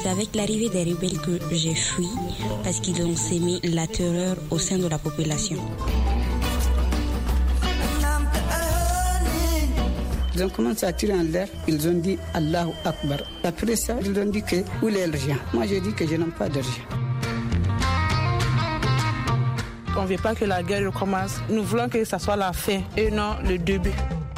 C'est avec l'arrivée des rebelles que j'ai fui parce qu'ils ont sémé la terreur au sein de la population. Ils ont commencé à tirer en l'air, ils ont dit Allahu Akbar. Après ça, ils ont dit que où est l'argent? Moi j'ai dit que je n'ai pas d'argent. On ne veut pas que la guerre recommence. Nous voulons que ça soit la fin et non le début.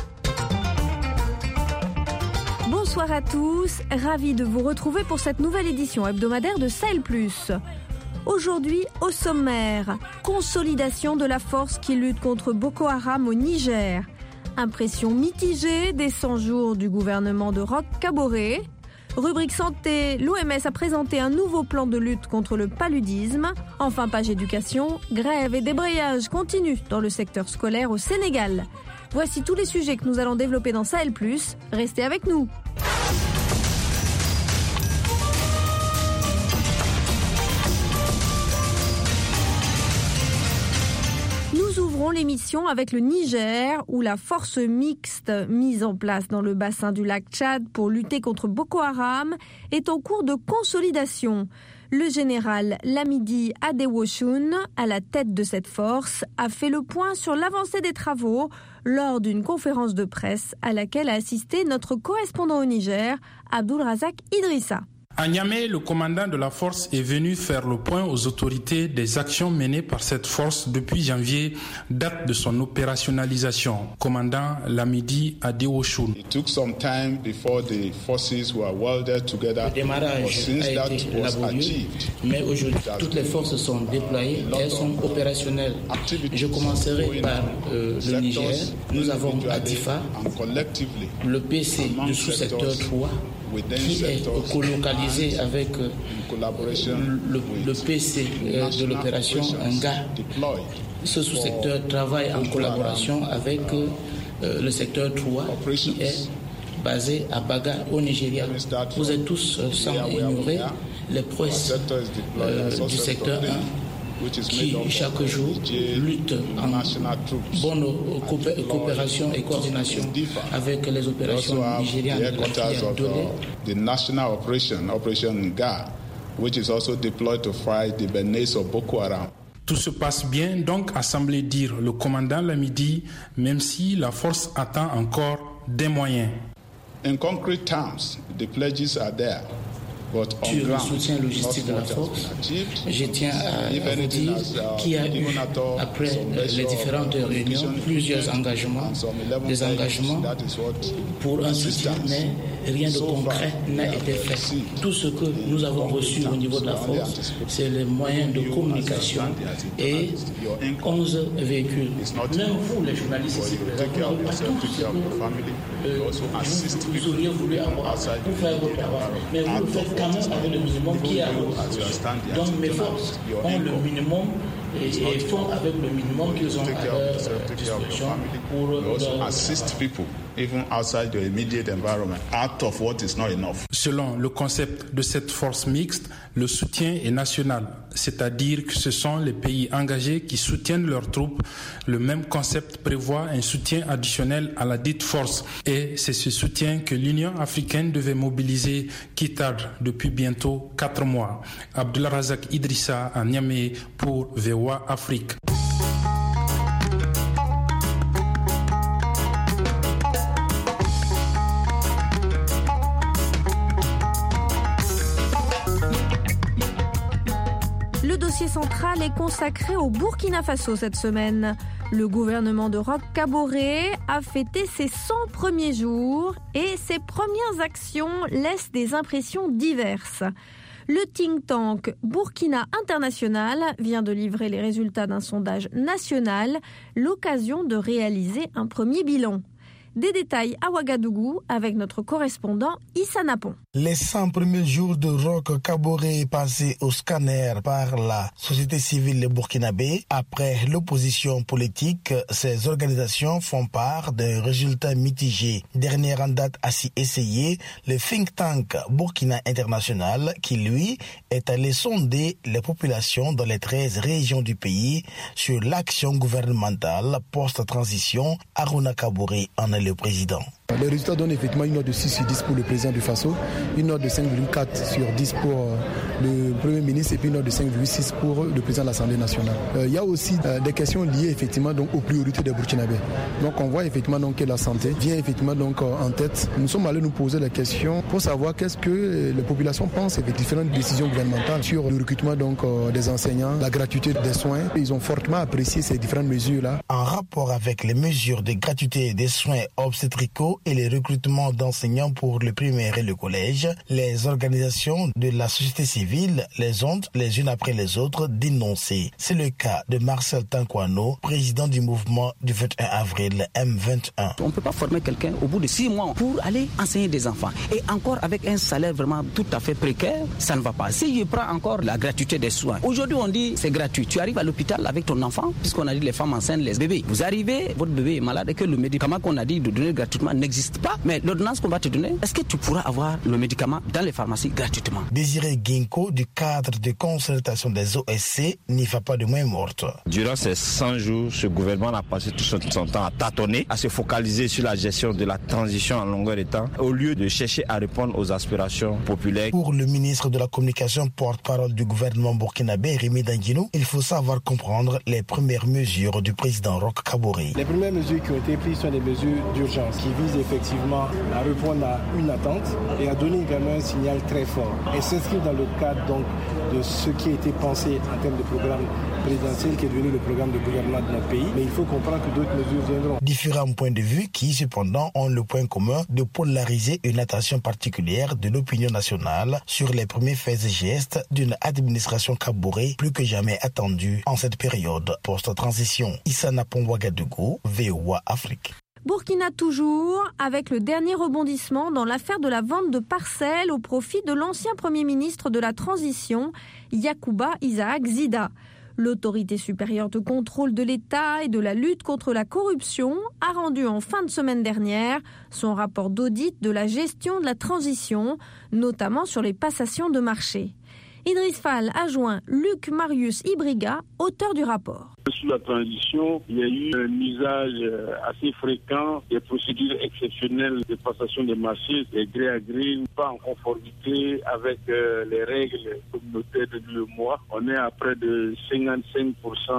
Bonsoir à tous, ravi de vous retrouver pour cette nouvelle édition hebdomadaire de Sahel+. Aujourd'hui, au sommaire, consolidation de la force qui lutte contre Boko Haram au Niger. Impression mitigée des 100 jours du gouvernement de Roch Kaboré. Rubrique santé, l'OMS a présenté un nouveau plan de lutte contre le paludisme. Enfin, page éducation, grève et débrayage continuent dans le secteur scolaire au Sénégal. Voici tous les sujets que nous allons développer dans Sahel+. Restez avec nous. Nous ouvrons l'émission avec le Niger, où la force mixte mise en place dans le bassin du lac Tchad pour lutter contre Boko Haram est en cours de consolidation. Le général Lamidi Adewoshun, à la tête de cette force, a fait le point sur l'avancée des travaux lors d'une conférence de presse à laquelle a assisté notre correspondant au Niger, Abdulrazak Idrissa. À Niamey, le commandant de la force est venu faire le point aux autorités des actions menées par cette force depuis janvier, date de son opérationnalisation. Commandant Lamidi Adewoshun. It took some time before the forces were welded together. Le démarrage a été laborieux, mais aujourd'hui, toutes les forces sont déployées et elles sont opérationnelles. Je commencerai par le Niger. Nous avons Adifa, le PC du sous-secteur 3, qui est colocalisé avec le PC de l'opération Nga. Ce sous-secteur travaille en collaboration avec le secteur 3 qui est basé à Baga au Nigeria. Vous êtes tous sans ignorer les prouesses du secteur 1 qui chaque jour lutte en bonne coopération et coordination avec les opérations nigérianes de la filière Dolé. The national Operation Nga, which is also deployed to fight the menace of Boko Haram. Tout se passe bien, donc, a semblé dire le commandant Lamidi, même si la force attend encore des moyens. In concrete terms, the pledges are there. Sur le soutien logistique de la force, je tiens à vous dire qu'il y a eu, après les différentes réunions, plusieurs engagements, des engagements pour un soutien, mais rien de concret n'a été fait. Tout ce que nous avons reçu au niveau de la force, c'est les moyens de communication et 11 véhicules. Même vous, les journalistes ici, vous auriez voulu avoir pour faire votre travail, mais vous le faites quand même avec le minimum qui est à votre disposition. Donc mes forces ont le minimum et font avec le minimum qu'ils ont à leur disposition pour assist people even outside the immediate environment out of what is not enough. Selon le concept de cette force mixte, le soutien est national, c'est-à-dire que ce sont les pays engagés qui soutiennent leurs troupes. Le même concept prévoit un soutien additionnel à la dite force et c'est ce soutien que l'Union africaine devait mobiliser qui tarde depuis bientôt 4 mois. Abdulrazak Idrissa à Niamey pour VOA Afrique. Le dossier central est consacré au Burkina Faso cette semaine. Le gouvernement de Roch Kaboré a fêté ses 100 premiers jours et ses premières actions laissent des impressions diverses. Le think tank Burkina International vient de livrer les résultats d'un sondage national, l'occasion de réaliser un premier bilan. Des détails à Ouagadougou avec notre correspondant Issa Napon. Les 100 premiers jours de Roch Kaboré passés au scanner par la société civile burkinabé. Après l'opposition politique, ces organisations font part d'un résultat mitigé. Dernière en date à s'y essayer, le think tank Burkina International qui, lui, est allé sonder les populations dans les 13 régions du pays sur l'action gouvernementale post-transition. Aruna Kaboré en est le président. Les résultats donnent effectivement une note de 6 sur 10 pour le président du Faso, une note de 5,4 sur 10 pour le Premier ministre et puis une note de 5,6 pour le président de l'Assemblée nationale. Il y a aussi des questions liées effectivement donc aux priorités des Burkinabés. Donc on voit effectivement donc que la santé vient effectivement donc en tête. Nous sommes allés nous poser la question pour savoir qu'est-ce que les populations pensent des différentes décisions gouvernementales sur le recrutement donc des enseignants, la gratuité des soins. Ils ont fortement apprécié ces différentes mesures-là. En rapport avec les mesures de gratuité des soins obstétricaux et les recrutements d'enseignants pour le primaire et le collège, les organisations de la société civile les ont, les unes après les autres, dénoncées. C'est le cas de Marcel Tankwano, président du mouvement du 21 avril M21. On ne peut pas former quelqu'un au bout de 6 mois pour aller enseigner des enfants. Et encore avec un salaire vraiment tout à fait précaire, ça ne va pas. Si je prends encore la gratuité des soins, aujourd'hui on dit c'est gratuit. Tu arrives à l'hôpital avec ton enfant, puisqu'on a dit les femmes enceintes, les bébés. Vous arrivez, votre bébé est malade et que le médicament qu'on a dit de donner gratuitement n'existe pas. Mais l'ordonnance qu'on va te donner, est-ce que tu pourras avoir le médicament dans les pharmacies gratuitement? Désiré Guinco, du cadre de concertation des OSC, n'y va pas de main morte. Durant ces 100 jours, ce gouvernement a passé tout son temps à tâtonner, à se focaliser sur la gestion de la transition en longueur de temps, au lieu de chercher à répondre aux aspirations populaires. Pour le ministre de la Communication, porte-parole du gouvernement burkinabé, Rémi Danguino, il faut savoir comprendre les premières mesures du président Roch Kaboré. Les premières mesures qui ont été prises sont des mesures d'urgence qui visent effectivement à répondre à une attente et à donner également un signal très fort et s'inscrire dans le cadre donc de ce qui a été pensé en termes de programme présidentiel qui est devenu le programme de gouvernement de notre pays. Mais il faut comprendre que d'autres mesures viendront. Différents points de vue qui cependant ont le point commun de polariser une attention particulière de l'opinion nationale sur les premiers faits et gestes d'une administration Kaboré plus que jamais attendue en cette période post-transition. Issa Napon Ouagadougou, VOA Afrique. Burkina toujours, avec le dernier rebondissement dans l'affaire de la vente de parcelles au profit de l'ancien Premier ministre de la Transition, Yacouba Isaac Zida. L'autorité supérieure de contrôle de l'État et de la lutte contre la corruption a rendu en fin de semaine dernière son rapport d'audit de la gestion de la transition, notamment sur les passations de marché. Idriss Fall a joint Luc Marius Ibriga, auteur du rapport. Sous la transition, il y a eu un usage assez fréquent des procédures exceptionnelles de passation des marchés, des gré à gré, pas en conformité avec les règles communautaires de l'UEMOA. On est à près de 55%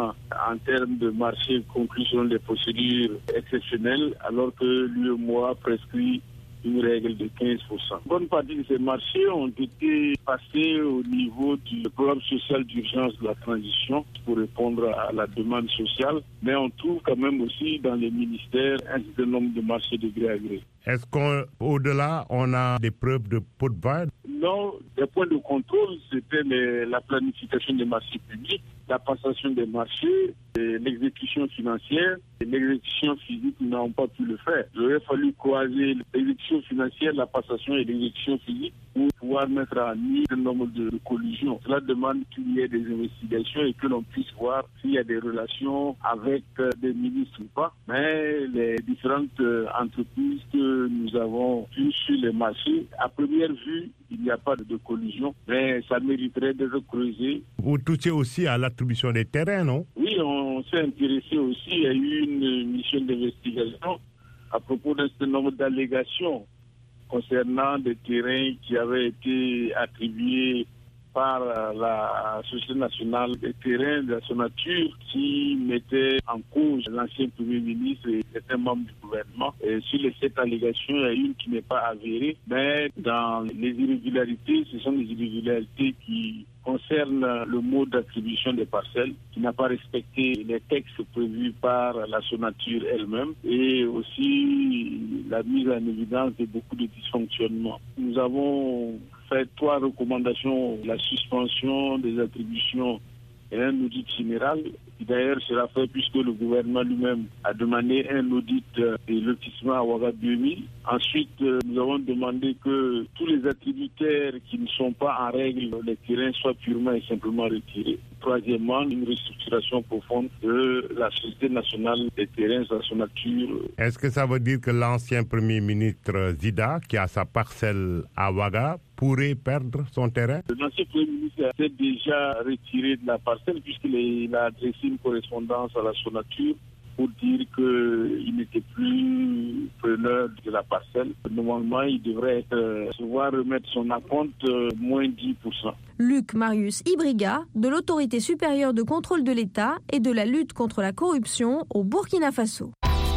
en termes de marchés conclus selon des procédures exceptionnelles, alors que l'UEMOA prescrit une règle de 15%. Bonne partie de ces marchés ont été passés au niveau du programme social d'urgence de la transition pour répondre à la demande sociale, mais on trouve quand même aussi dans les ministères un certain nombre de marchés de gré à gré. Est-ce qu'au-delà, on a des preuves de pot de vin? Non, des points de contrôle, c'était la planification des marchés publics, la passation des marchés, l'exécution financière. Et l'exécution physique, nous n'avons pas pu le faire. Il aurait fallu croiser l'exécution financière, la passation et l'exécution physique pour pouvoir mettre en œuvre un nombre de collusions. Cela demande qu'il y ait des investigations et que l'on puisse voir s'il y a des relations avec des ministres ou pas. Mais les différentes entreprises que nous avons vues sur les marchés, à première vue, il n'y a pas de collusion, mais ça mériterait d'être creusé. Vous touchez aussi à l'attribution des terrains, non? Oui, on s'est intéressé aussi. Il y a eu une mission d'investigation à propos d'un certain nombre d'allégations concernant des terrains qui avaient été attribués par la Société nationale des terrains de son nature qui mettait en cause l'ancien Premier ministre et certains membres du gouvernement. Et sur les 7 allégations, il y a une qui n'est pas avérée, mais dans les irrégularités, ce sont des irrégularités qui concernent le mode d'attribution des parcelles, qui n'a pas respecté les textes prévus par la Sonature elle-même, et aussi la mise en évidence de beaucoup de dysfonctionnements. Nous avons fait 3 recommandations: la suspension des attributions et un audit général, qui d'ailleurs sera fait puisque le gouvernement lui-même a demandé un audit des lotissements à Ouaga 2000. Ensuite, nous avons demandé que tous les attributaires qui ne sont pas en règle, les terrains soient purement et simplement retirés. Troisièmement, une restructuration profonde de la Société nationale des terrains à son nature. Est-ce que ça veut dire que l'ancien Premier ministre Zida, qui a sa parcelle à Ouaga, pourrait perdre son terrain? L'ancien Premier ministre s'est déjà retiré de la parcelle puisqu'il a adressé une correspondance à la Sonature pour dire qu'il n'était plus preneur de la parcelle. Normalement, il devrait pouvoir remettre son acompte moins 10%. Luc Marius Ibriga, de l'Autorité supérieure de contrôle de l'État et de la lutte contre la corruption au Burkina Faso.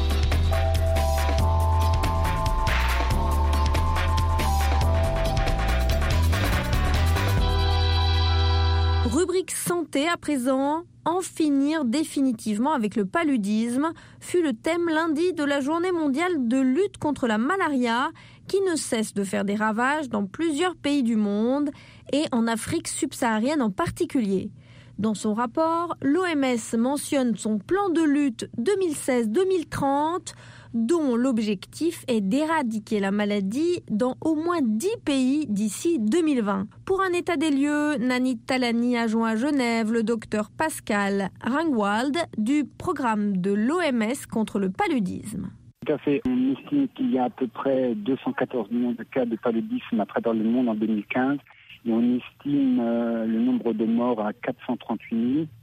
Rubrique santé à présent, en finir définitivement avec le paludisme fut le thème lundi de la journée mondiale de lutte contre la malaria qui ne cesse de faire des ravages dans plusieurs pays du monde et en Afrique subsaharienne en particulier. Dans son rapport, l'OMS mentionne son plan de lutte 2016-2030 dont l'objectif est d'éradiquer la maladie dans au moins 10 pays d'ici 2020. Pour un état des lieux, Nanit Talani a joint à Genève le docteur Pascal Rangwald du programme de l'OMS contre le paludisme. Tout à fait. On estime qu'il y a à peu près 214 millions de cas de paludisme à travers le monde en 2015 et on estime le nombre de morts à 438 000.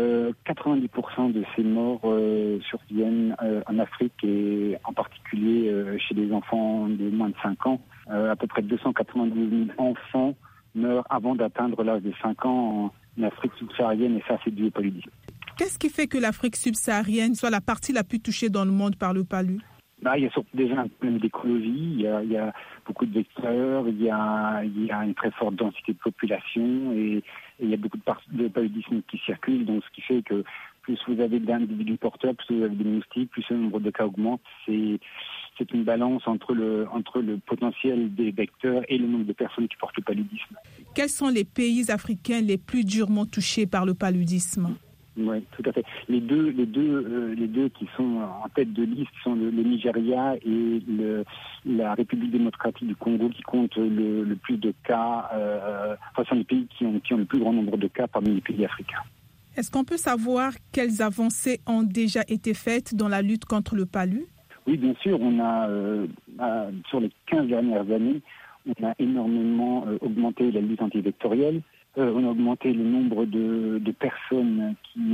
90% de ces morts surviennent en Afrique et en particulier chez les enfants de moins de 5 ans. À peu près 292 000 enfants meurent avant d'atteindre l'âge de 5 ans en Afrique subsaharienne et ça c'est dû au paludisme. Qu'est-ce qui fait que l'Afrique subsaharienne soit la partie la plus touchée dans le monde par le palud ? Il y a surtout déjà un problème d'écologie, il y a beaucoup de vecteurs, il y a une très forte densité de population et il y a beaucoup de paludisme qui circulent, donc ce qui fait que plus vous avez d'individus porteurs, plus vous avez des moustiques, plus le nombre de cas augmente. C'est une balance entre le potentiel des vecteurs et le nombre de personnes qui portent le paludisme. Quels sont les pays africains les plus durement touchés par le paludisme ? Oui, tout à fait. Les deux qui sont en tête de liste sont le Nigeria et la République démocratique du Congo qui comptent le plus de cas. Sont les pays qui ont le plus grand nombre de cas parmi les pays africains. Est-ce qu'on peut savoir quelles avancées ont déjà été faites dans la lutte contre le palud ? Oui, bien sûr. On a sur les 15 dernières années, on a énormément augmenté la lutte antivectorielle. On a augmenté le nombre de personnes qui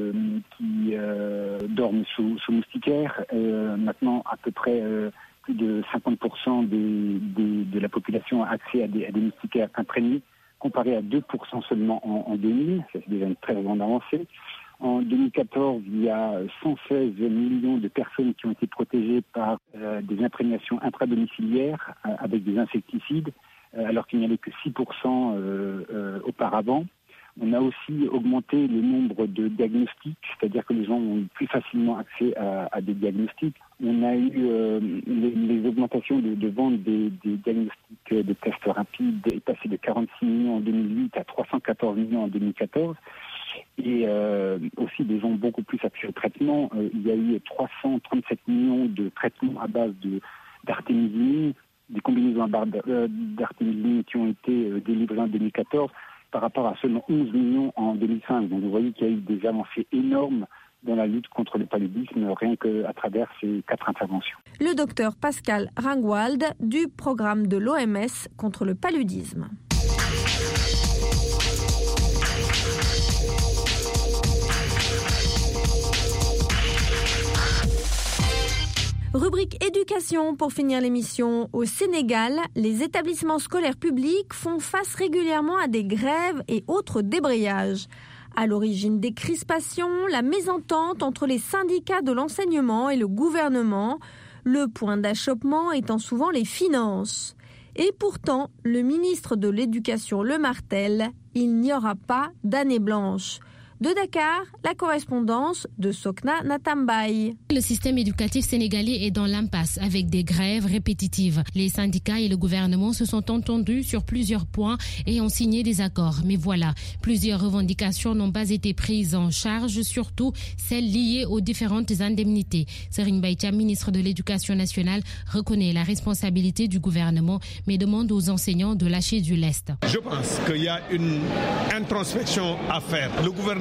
dorment sous moustiquaires. Maintenant, à peu près plus de 50% de la population a accès à des moustiquaires imprégnés, comparé à 2% seulement en 2000. Ça, c'est déjà une très grande avancée. En 2014, il y a 116 millions de personnes qui ont été protégées par des imprégnations intradomiciliaires avec des insecticides, alors qu'il n'y avait que 6% auparavant. On a aussi augmenté le nombre de diagnostics, c'est-à-dire que les gens ont eu plus facilement accès à des diagnostics. On a eu les augmentations de vente des diagnostics de tests rapides est passé de 46 millions en 2008 à 314 millions en 2014. Et aussi des gens beaucoup plus accès au traitement. Il y a eu 337 millions de traitements à base d'artémisinine, des combinaisons à base d'artémisinine qui ont été délivrées en 2014 par rapport à seulement 11 millions en 2005. Donc vous voyez qu'il y a eu des avancées énormes dans la lutte contre le paludisme, rien qu'à travers ces 4 interventions. Le docteur Pascal Rangwald du programme de l'OMS contre le paludisme. Rubrique éducation pour finir l'émission. Au Sénégal, les établissements scolaires publics font face régulièrement à des grèves et autres débrayages. À l'origine des crispations, la mésentente entre les syndicats de l'enseignement et le gouvernement, le point d'achoppement étant souvent les finances. Et pourtant, le ministre de l'Éducation le martèle, il n'y aura pas d'année blanche. De Dakar, la correspondance de Sokna Natambaye. Le système éducatif sénégalais est dans l'impasse avec des grèves répétitives. Les syndicats et le gouvernement se sont entendus sur plusieurs points et ont signé des accords. Mais voilà, plusieurs revendications n'ont pas été prises en charge, surtout celles liées aux différentes indemnités. Serigne Mbaye Thiam, ministre de l'Éducation nationale, reconnaît la responsabilité du gouvernement, mais demande aux enseignants de lâcher du lest. Je pense qu'il y a une introspection à faire. Le gouvernement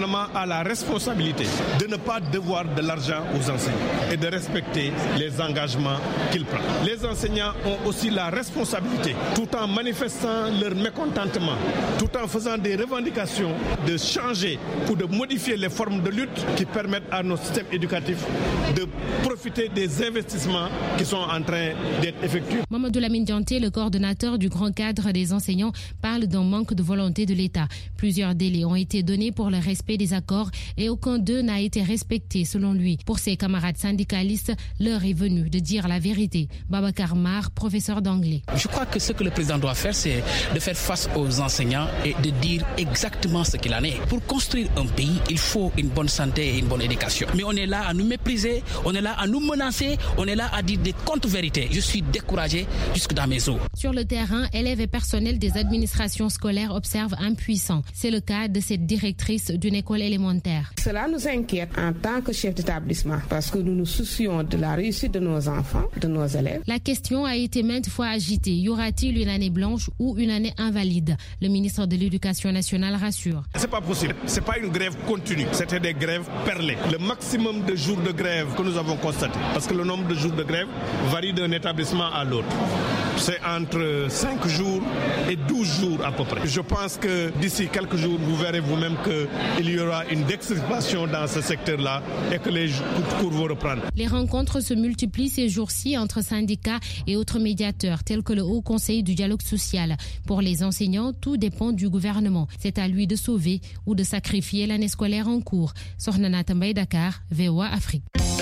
gouvernement a la responsabilité de ne pas devoir de l'argent aux enseignants et de respecter les engagements qu'il prend. Les enseignants ont aussi la responsabilité, tout en manifestant leur mécontentement, tout en faisant des revendications, de changer ou de modifier les formes de lutte qui permettent à nos systèmes éducatifs de profiter des investissements qui sont en train d'être effectués. Mamadou Lamine Dianté, le coordonnateur du grand cadre des enseignants, parle d'un manque de volonté de l'État. Plusieurs délais ont été donnés pour le respect des accords et aucun d'eux n'a été respecté selon lui. Pour ses camarades syndicalistes, l'heure est venue de dire la vérité. Babacar Mar, professeur d'anglais. Je crois que ce que le président doit faire, c'est de faire face aux enseignants et de dire exactement ce qu'il en est. Pour construire un pays, il faut une bonne santé et une bonne éducation. Mais on est là à nous mépriser, on est là à nous menacer, on est là à dire des contre-vérités. Je suis découragé jusque dans mes os. Sur le terrain, élèves et personnels des administrations scolaires observent impuissants. C'est le cas de cette directrice d'une école élémentaire. Cela nous inquiète en tant que chef d'établissement parce que nous nous soucions de la réussite de nos enfants, de nos élèves. La question a été maintes fois agitée. Y aura-t-il une année blanche ou une année invalide? Le ministre de l'Éducation nationale rassure. C'est pas possible. C'est pas une grève continue. C'était des grèves perlées. Le maximum de jours de grève que nous avons constaté, parce que le nombre de jours de grève varie d'un établissement à l'autre. C'est entre 5 jours et 12 jours à peu près. Je pense que d'ici quelques jours, vous verrez vous-même qu'il y aura une extirpation dans ce secteur-là et que les cours vont reprendre. Les rencontres se multiplient ces jours-ci entre syndicats et autres médiateurs, tels que le Haut Conseil du dialogue social. Pour les enseignants, tout dépend du gouvernement. C'est à lui de sauver ou de sacrifier l'année scolaire en cours. Sornana Tambay, Dakar, VOA Afrique.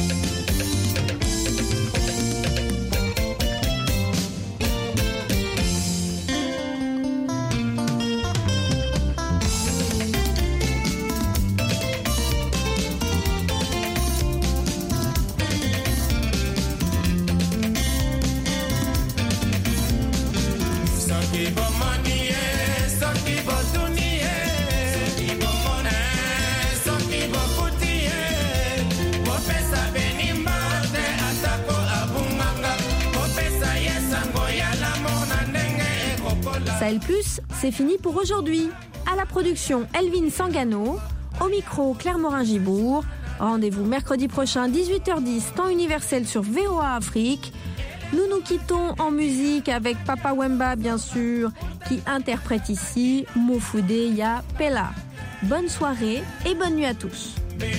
Sahel Plus, c'est fini pour aujourd'hui. À la production, Elvin Sangano. Au micro, Claire Morin-Gibourg. Rendez-vous mercredi prochain, 18h10, temps universel sur VOA Afrique. Nous nous quittons en musique avec Papa Wemba, bien sûr, qui interprète ici Mofoudé Ya Pella. Bonne soirée et bonne nuit à tous.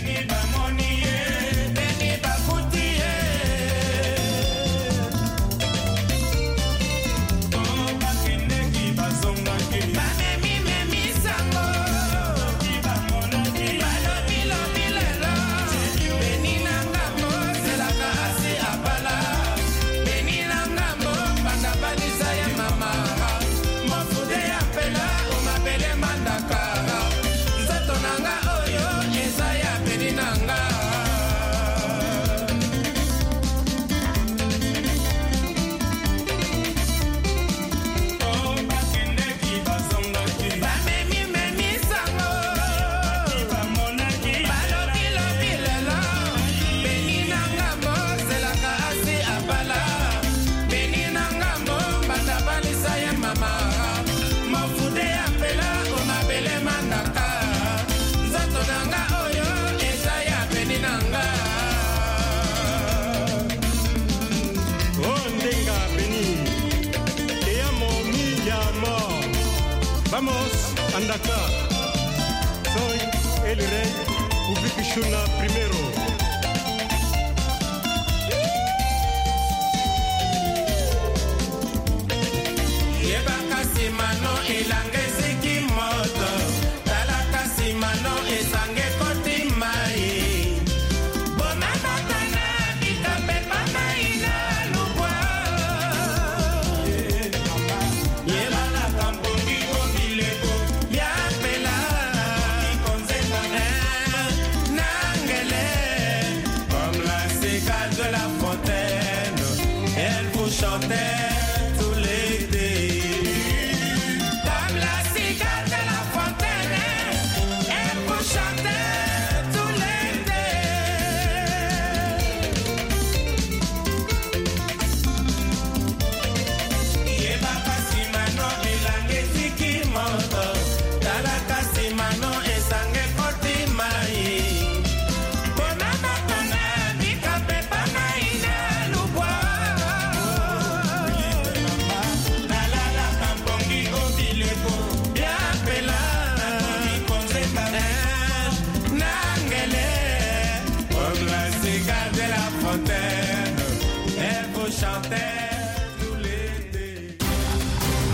Vamos, andaka. Soy el rey, Ubikishuna primero. Yeba kasi mano